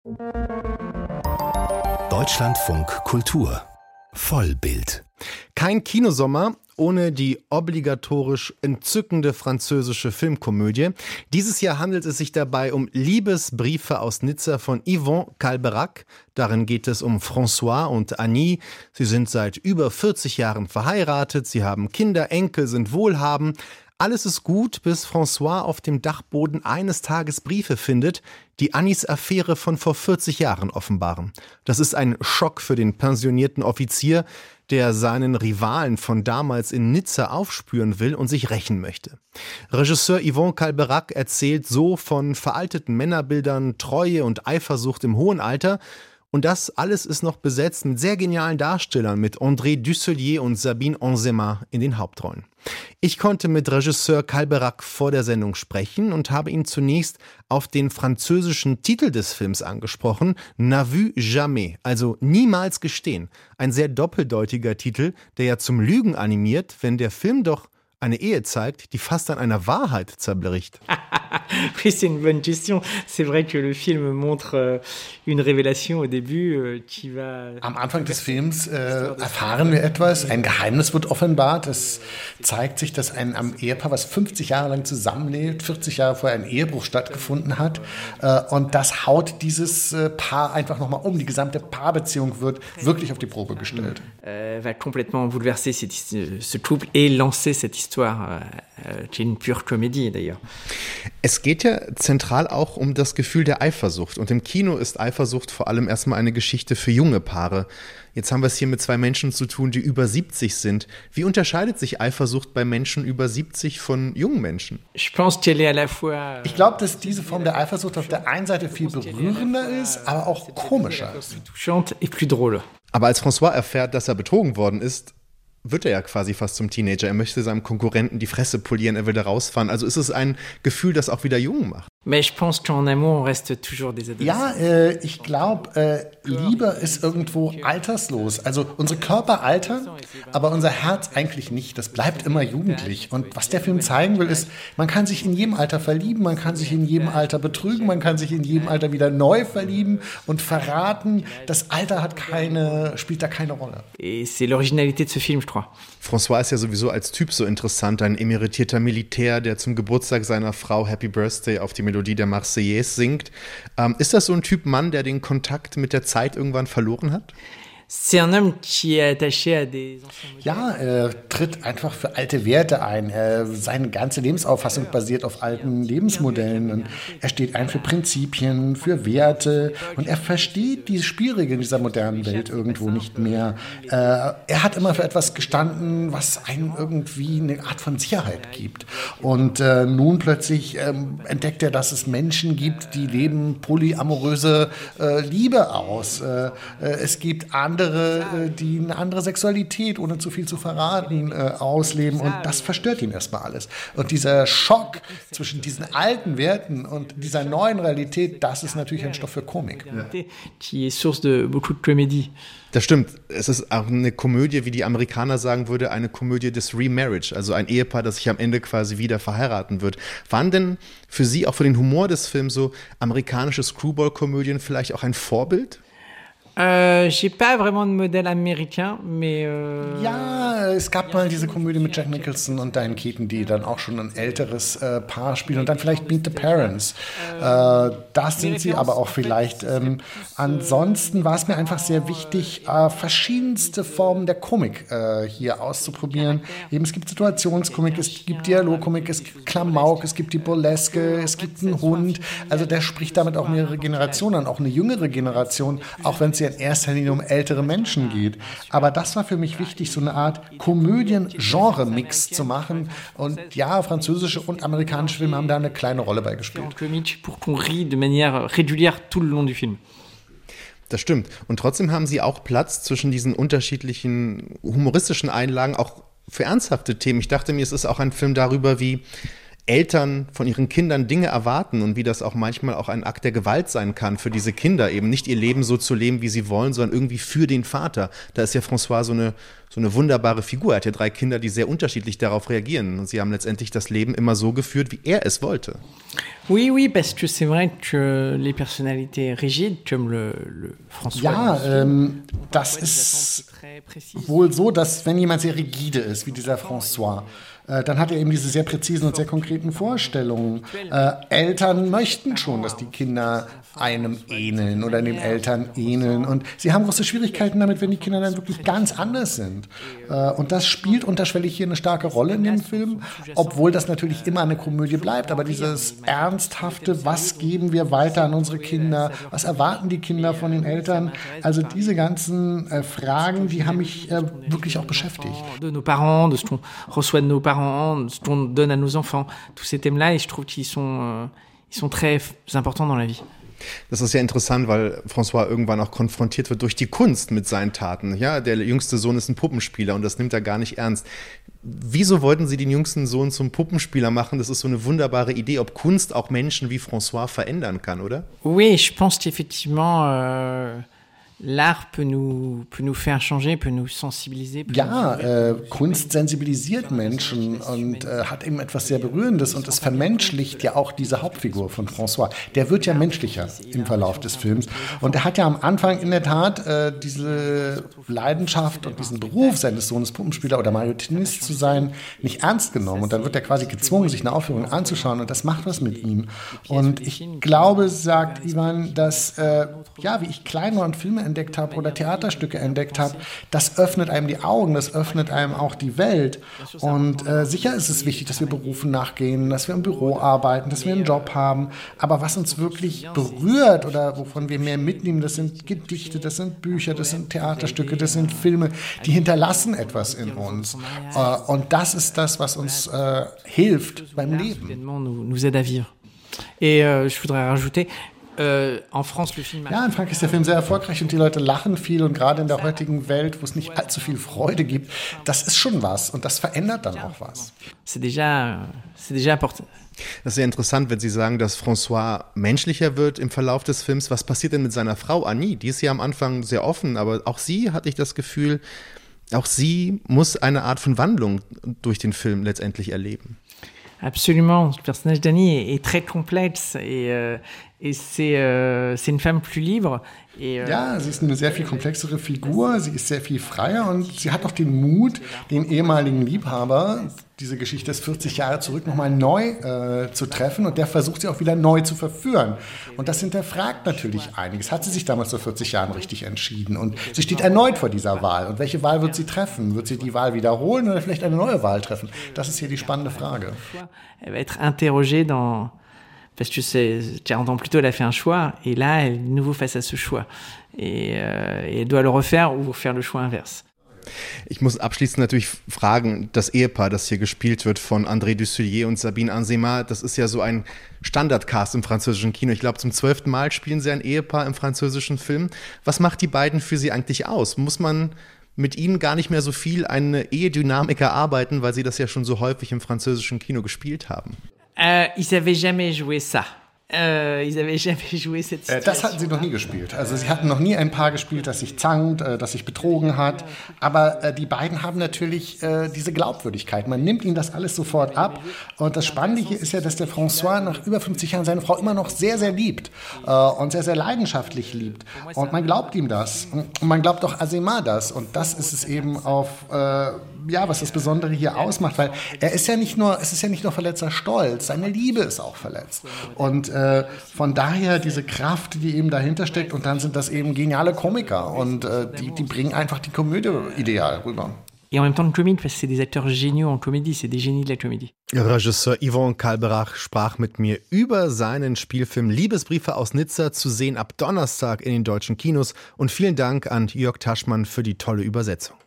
Deutschlandfunk Kultur Vollbild. Kein Kinosommer ohne die obligatorisch entzückende französische Filmkomödie. Dieses Jahr handelt es sich dabei um Liebesbriefe aus Nizza von Yvon Calberac. Darin geht es um François und Annie. Sie sind seit über 40 Jahren verheiratet, sie haben Kinder, Enkel, sind wohlhabend. Alles ist gut, bis François auf dem Dachboden eines Tages Briefe findet, die Annies Affäre von vor 40 Jahren offenbaren. Das ist ein Schock für den pensionierten Offizier, der seinen Rivalen von damals in Nizza aufspüren will und sich rächen möchte. Regisseur Yvon Calberac erzählt so von veralteten Männerbildern, Treue und Eifersucht im hohen Alter. Und das alles ist noch besetzt mit sehr genialen Darstellern, mit André Dusselier und Sabine Onzema in den Hauptrollen. Ich konnte mit Regisseur Calberac vor der Sendung sprechen und habe ihn zunächst auf den französischen Titel des Films angesprochen, N'a vu jamais, also niemals gestehen. Ein sehr doppeldeutiger Titel, der ja zum Lügen animiert, wenn der Film doch eine Ehe zeigt, die fast an einer Wahrheit zerbricht. Oui, c'est une bonne question. C'est vrai que le film montre une révélation au début qui va... Am Anfang des Films erfahren wir etwas, ein Geheimnis wird offenbart. Es zeigt sich, dass ein Ehepaar, was 50 Jahre lang zusammenlebt, 40 Jahre vorher ein Ehebruch stattgefunden hat. Und das haut dieses Paar einfach nochmal um. Die gesamte Paarbeziehung wird wirklich auf die Probe gestellt. Va complètement bouleverser ce couple et lancer cette histoire qui est une pure comédie d'ailleurs. Es geht ja zentral auch um das Gefühl der Eifersucht. Und im Kino ist Eifersucht vor allem erstmal eine Geschichte für junge Paare. Jetzt haben wir es hier mit zwei Menschen zu tun, die über 70 sind. Wie unterscheidet sich Eifersucht bei Menschen über 70 von jungen Menschen? Ich glaube, dass diese Form der Eifersucht auf der einen Seite viel berührender ist, aber auch komischer. Aber als François erfährt, dass er betrogen worden ist, wird er ja quasi fast zum Teenager. Er möchte seinem Konkurrenten die Fresse polieren, er will da rausfahren. Also ist es ein Gefühl, das auch wieder jung macht. Ja, ich glaube, Liebe ist irgendwo alterslos. Also unsere Körper altern, aber unser Herz eigentlich nicht. Das bleibt immer jugendlich. Und was der Film zeigen will, ist, man kann sich in jedem Alter verlieben, man kann sich in jedem Alter betrügen, man kann sich in jedem Alter wieder neu verlieben und verraten. Das Alter spielt da keine Rolle. C'est l'originalité de ce film, je crois. François ist ja sowieso als Typ so interessant, ein emeritierter Militär, der zum Geburtstag seiner Frau Happy Birthday auf die Melodie der Marseillaise singt. Ist das so ein Typ Mann, der den Kontakt mit der Zeit irgendwann verloren hat? Ja, er tritt einfach für alte Werte ein. Seine ganze Lebensauffassung basiert auf alten Lebensmodellen. Und er steht ein für Prinzipien, für Werte. Und er versteht die Spielregeln dieser modernen Welt irgendwo nicht mehr. Er hat immer für etwas gestanden, was einem irgendwie eine Art von Sicherheit gibt. Und nun plötzlich entdeckt er, dass es Menschen gibt, die leben polyamoröse Liebe aus. Es gibt andere, die eine andere Sexualität, ohne zu viel zu verraten, ausleben. Und das verstört ihn erstmal alles. Und dieser Schock zwischen diesen alten Werten und dieser neuen Realität, das ist natürlich ein Stoff für Komik. Das stimmt. Es ist auch eine Komödie, wie die Amerikaner sagen würde, eine Komödie des Remarriage, also ein Ehepaar, das sich am Ende quasi wieder verheiraten wird. Waren denn für Sie, auch für den Humor des Films, so amerikanische Screwball-Komödien vielleicht auch ein Vorbild? J'ai pas vraiment de modèle américain, mais ja, es gab mal diese Komödie mit Jack Nicholson und Diane Keaton, die dann auch schon ein älteres Paar spielen und dann vielleicht Meet the Parents. Das sind sie aber auch vielleicht. Ansonsten war es mir einfach sehr wichtig, verschiedenste Formen der Komik hier auszuprobieren. Eben, es gibt Situationskomik, es gibt Dialogkomik, es gibt Klamauk, es gibt die Burleske, es gibt einen Hund. Also der spricht damit auch mehrere Generationen an, auch eine jüngere Generation, auch wenn es ja in erster Linie um ältere Menschen geht. Aber das war für mich wichtig, so eine Art Komödien-Genre-Mix zu machen. Und ja, französische und amerikanische Filme haben da eine kleine Rolle bei gespielt. Das stimmt. Und trotzdem haben Sie auch Platz zwischen diesen unterschiedlichen humoristischen Einlagen, auch für ernsthafte Themen. Ich dachte mir, es ist auch ein Film darüber, wie Eltern von ihren Kindern Dinge erwarten und wie das auch manchmal auch ein Akt der Gewalt sein kann für diese Kinder, eben nicht ihr Leben so zu leben, wie sie wollen, sondern irgendwie für den Vater. Da ist ja François so eine wunderbare Figur. Er hat ja 3 Kinder, die sehr unterschiedlich darauf reagieren. Und sie haben letztendlich das Leben immer so geführt, wie er es wollte. Oui, parce que c'est vrai que les personnalités rigides, comme le François... Ja, das ist wohl so, dass wenn jemand sehr rigide ist, wie dieser François, dann hat er eben diese sehr präzisen und sehr konkreten Vorstellungen. Eltern möchten schon, dass die Kinder einem ähneln oder den Eltern ähneln. Und sie haben große Schwierigkeiten damit, wenn die Kinder dann wirklich ganz anders sind. Und das spielt unterschwellig hier eine starke Rolle in dem Film, obwohl das natürlich immer eine Komödie bleibt. Aber dieses Ernsthafte, was geben wir weiter an unsere Kinder, was erwarten die Kinder von den Eltern, also diese ganzen Fragen, die haben mich wirklich auch beschäftigt. De nos parents, de ce qu'on reçoit de nos parents, de ce qu'on donne à nos enfants, tous ces thèmes-là, et je trouve qu'ils sont très importants dans la vie. Das ist ja interessant, weil François irgendwann auch konfrontiert wird durch die Kunst mit seinen Taten. Ja, der jüngste Sohn ist ein Puppenspieler und das nimmt er gar nicht ernst. Wieso wollten Sie den jüngsten Sohn zum Puppenspieler machen? Das ist so eine wunderbare Idee, ob Kunst auch Menschen wie François verändern kann, oder? Oui, je pense qu'effectivement... L'art peut nous faire changer, peut nous sensibiliser. Ja, Kunst sensibilisiert Menschen und hat eben etwas sehr Berührendes und es vermenschlicht ja auch diese Hauptfigur von François. Der wird ja menschlicher im Verlauf des Films und er hat ja am Anfang in der Tat diese Leidenschaft und diesen Beruf seines Sohnes Puppenspieler oder Marionettenist zu sein nicht ernst genommen und dann wird er quasi gezwungen, sich eine Aufführung anzuschauen und das macht was mit ihm. Und ich glaube, sagt Ivan, dass wie ich klein war und Filme entdeckt habe oder Theaterstücke entdeckt habe, das öffnet einem die Augen, das öffnet einem auch die Welt. Und sicher ist es wichtig, dass wir Berufen nachgehen, dass wir im Büro arbeiten, dass wir einen Job haben. Aber was uns wirklich berührt oder wovon wir mehr mitnehmen, das sind Gedichte, das sind Bücher, das sind Theaterstücke, das sind Filme, die hinterlassen etwas in uns. Und das ist das, was uns hilft beim Leben. Nous aide à vivre. Et je voudrais rajouter, in Frankreich ist der Film sehr erfolgreich und die Leute lachen viel und gerade in der heutigen Welt, wo es nicht allzu viel Freude gibt, das ist schon was und das verändert dann auch was. C'est déjà important. Das ist sehr interessant, wenn Sie sagen, dass François menschlicher wird im Verlauf des Films. Was passiert denn mit seiner Frau Annie? Die ist ja am Anfang sehr offen, aber auch sie, hatte ich das Gefühl, auch sie muss eine Art von Wandlung durch den Film letztendlich erleben. Absolument. Le personnage d'Annie est très complexe et c'est une femme plus libre. Ja, sie ist eine sehr viel komplexere Figur, sie ist sehr viel freier und sie hat auch den Mut, den ehemaligen Liebhaber, diese Geschichte ist 40 Jahre zurück, nochmal neu zu treffen und der versucht sie auch wieder neu zu verführen. Und das hinterfragt natürlich einiges. Hat sie sich damals vor 40 Jahren richtig entschieden? Und sie steht erneut vor dieser Wahl. Und welche Wahl wird sie treffen? Wird sie die Wahl wiederholen oder vielleicht eine neue Wahl treffen? Das ist hier die spannende Frage. Elle va être interrogée dans... Parce que 40 ans plus tôt, elle a fait un choix, et là, elle est de nouveau face à ce choix. Et elle doit le refaire ou faire le choix inverse. Ich muss abschließend natürlich fragen, das Ehepaar, das hier gespielt wird von André Dussolier und Sabine Anzema, das ist ja so ein Standardcast im französischen Kino. Ich glaube, zum 12. Mal spielen sie ein Ehepaar im französischen Film. Was macht die beiden für Sie eigentlich aus? Muss man mit ihnen gar nicht mehr so viel eine Ehedynamik erarbeiten, weil sie das ja schon so häufig im französischen Kino gespielt haben? Ils avaient jamais joué ça. Ils avaient jamais joué cette situation. Das hatten sie noch nie gespielt. Also sie hatten noch nie ein Paar gespielt, das sich zankt, das sich betrogen hat. Aber die beiden haben natürlich diese Glaubwürdigkeit. Man nimmt ihnen das alles sofort ab. Und das Spannende hier ist ja, dass der François nach über 50 Jahren seine Frau immer noch sehr, sehr liebt. Und sehr, sehr leidenschaftlich liebt. Und man glaubt ihm das. Und man glaubt auch Azema das. Und das ist es eben auf... was das Besondere hier ausmacht, weil es ist ja nicht nur verletzter Stolz, seine Liebe ist auch verletzt. Und von daher diese Kraft, die eben dahinter steckt und dann sind das eben geniale Komiker und die bringen einfach die Komödie ideal rüber. Et en même temps une comédie, parce que c'est des acteurs géniaux en comédie, c'est des génies de la comédie. Regisseur Yvon Kalberach sprach mit mir über seinen Spielfilm Liebesbriefe aus Nizza, zu sehen ab Donnerstag in den deutschen Kinos. Und vielen Dank an Jörg Taschmann für die tolle Übersetzung.